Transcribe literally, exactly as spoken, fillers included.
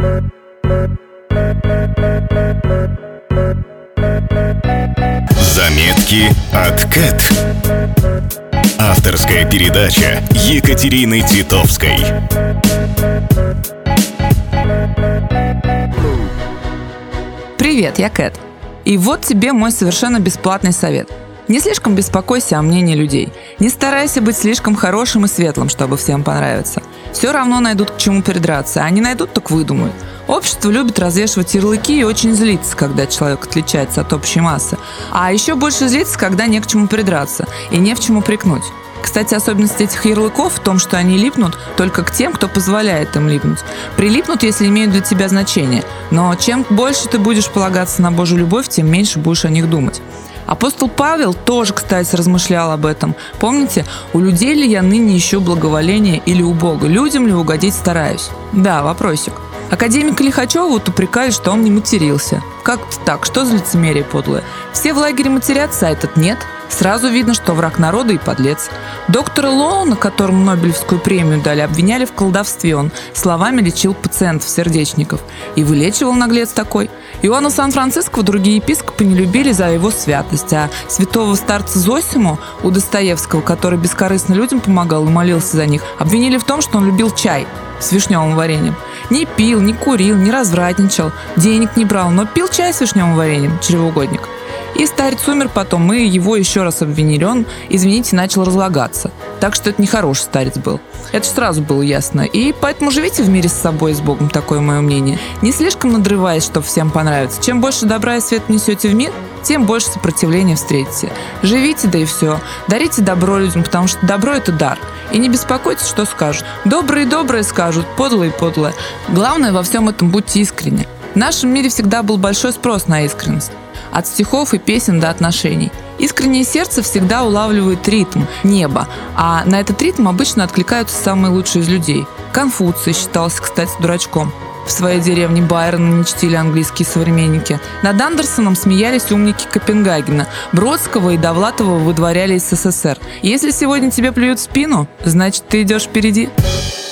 Заметки от Кэт. Авторская передача Екатерины Титовской. Привет, я Кэт. И вот тебе мой совершенно бесплатный совет. Не слишком беспокойся о мнении людей. Не старайся быть слишком хорошим и светлым, чтобы всем понравиться. Все равно найдут к чему придраться, а не найдут, так выдумают. Общество любит развешивать ярлыки и очень злится, когда человек отличается от общей массы. А еще больше злится, когда не к чему придраться и не в чем упрекнуть. Кстати, особенность этих ярлыков в том, что они липнут только к тем, кто позволяет им липнуть. Прилипнут, если имеют для тебя значение. Но чем больше ты будешь полагаться на Божью любовь, тем меньше будешь о них думать. Апостол Павел тоже, кстати, размышлял об этом. Помните, у людей ли я ныне ищу благоволение или у Бога? Людям ли угодить стараюсь? Да, вопросик. Академика Лихачева вот упрекали, что он не матерился. Как-то так, что за лицемерие подлое? Все в лагере матерятся, а этот нет. Сразу видно, что враг народа и подлец. Доктора Лоуна, которому Нобелевскую премию дали, обвиняли в колдовстве. Он словами лечил пациентов-сердечников. И вылечивал наглец такой. Иоанна Сан-Франциско другие епископы не любили за его святость, а святого старца Зосиму у Достоевского, который бескорыстно людям помогал и молился за них, обвинили в том, что он любил чай с вишневым вареньем. Не пил, не курил, не развратничал, денег не брал, но пил чай с вишневым вареньем, чревоугодник. И старец умер потом, мы его еще раз обвинили, он, извините, начал разлагаться. Так что это нехороший старец был. Это ж сразу было ясно. И поэтому живите в мире с собой и с Богом, такое мое мнение. Не слишком надрываясь, чтобы всем понравиться. Чем больше добра и света несете в мир, тем больше сопротивления встретите. Живите, да и все. Дарите добро людям, потому что добро – это дар. И не беспокойтесь, что скажут. Добрые добрые скажут, подлые подлые. Главное, во всем этом будьте искренни. В нашем мире всегда был большой спрос на искренность. От стихов и песен до отношений. Искреннее сердце всегда улавливает ритм, небо, а на этот ритм обычно откликаются самые лучшие из людей. Конфуций считался, кстати, дурачком. В своей деревне Байрона не чтили английские современники. Над Андерсоном смеялись умники Копенгагена. Бродского и Довлатова выдворяли из СССР. Если сегодня тебе плюют в спину, значит, ты идешь впереди.